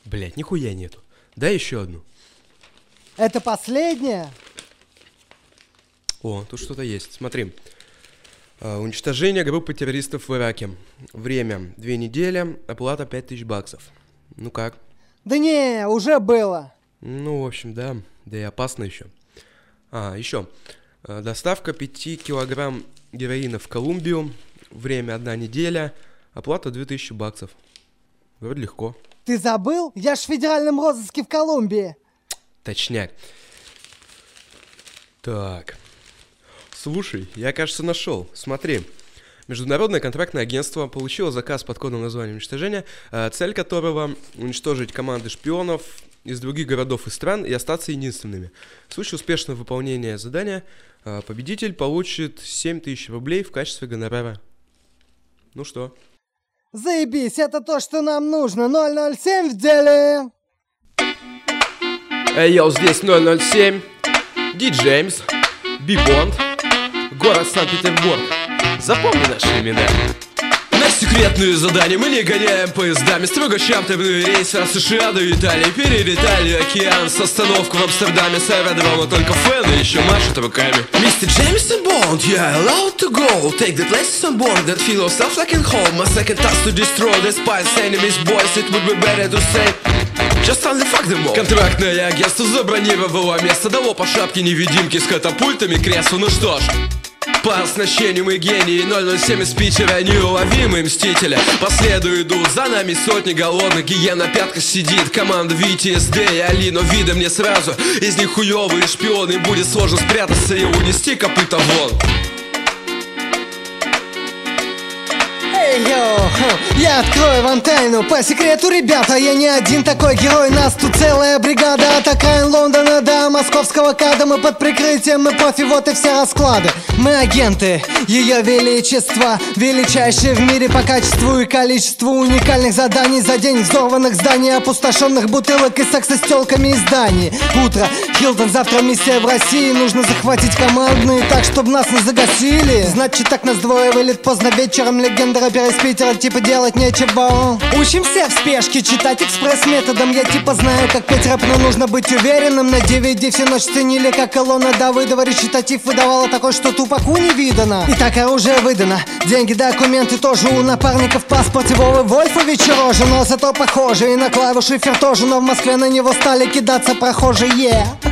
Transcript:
Блять, нихуя нету. Дай еще одну. Это последняя? О, тут что-то есть. Смотри. Уничтожение группы террористов в Ираке. Время 2 недели, оплата $5000. Ну как? Да не, уже было. Ну, в общем, да. Да и опасно еще. Еще. Доставка 5 килограмм героина в Колумбию. Время 1 неделя. Оплата $2000. Вроде легко. Ты забыл? Я ж в федеральном розыске в Колумбии. Точняк. Так. Слушай, я, кажется, нашел. Смотри. Международное контрактное агентство получило заказ под кодовым названием уничтожения, цель которого уничтожить команды шпионов из других городов и стран и остаться единственными. В случае успешного выполнения задания победитель получит 7000 рублей в качестве гонорара. Ну что? Заебись, это то, что нам нужно. 007 в деле. Эй, йоу, здесь 007, Ди Джеймс, Би Бонд, город Санкт-Петербург. Запомни наши имена. На секретные задания мы не гоняем поездами. Строго чартерные рейсы от США до Италии. Перелетали океан с остановку в Амстердаме. С аэродрома только фэны еще машут руками. Мистер Джеймсон Бонд, you're allowed to go. Take the places on board that feel yourself like in home. My second task to destroy the spies, enemies, boys. It would be better to say just only fuck them all. Контрактное агентство забронировало место. Дало по шапке невидимки с катапультами к креслу. Ну что ж, по оснащению мы гении. 007 из Питера, неуловимые мстители. По следу идут за нами сотни голодных гиен. На пятках сидит команда ВТСД и Али. Но видно мне сразу, из них хуёвые шпионы. Будет сложно спрятаться и унести копыта вон. Йоу, я открою вам тайну. По секрету, ребята, я не один такой герой. Нас тут целая бригада от окраин Лондона до московского КАДа. Мы под прикрытием эпохи, вот и все расклады. Мы агенты Ее Величества, величайшие в мире по качеству и количеству уникальных заданий. За день взорванных зданий, опустошенных бутылок и секса с тёлками из Дании. Утро, Хилтон, завтра миссия в России. Нужно захватить командные так, чтобы нас не загасили. Значит, так нас двое, вылет поздно вечером. Легенда рэпера из Питера, типа делать нечего. Учимся в спешке, читать экспресс-методом. Я типа знаю, как петь рэп, но нужно быть уверенным. На DVD всю ночь ценили, как колонна Давыдова. Речитатив выдавала такой, что тупаку не видано. Итак, оружие выдано, деньги, документы тоже у напарников. В паспорте Вовы Вольфовича рожа, но зато похоже. И на клавиши фер тоже, но в Москве на него стали кидаться прохожие.